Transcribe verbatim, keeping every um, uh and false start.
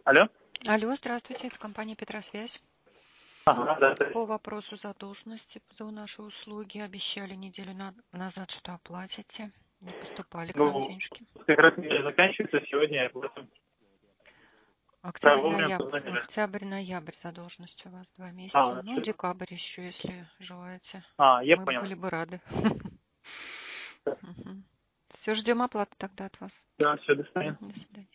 Алло? Алло, здравствуйте, это компания Петросвязь. Ага, да, да. По вопросу задолженности за наши услуги обещали неделю на- назад, что оплатите. Не поступали к нам Ну, денежки. как раз неделя заканчивается, сегодня я платим. Да, Октябрь, вовремя ноябрь, позвонили. октябрь, ноябрь задолженность у вас два месяца. А, Ну, что? декабрь еще, если желаете. А, я Мы понял. были бы рады. Все, ждем оплаты тогда от вас. Да, все, до свидания. Мгм, до свидания.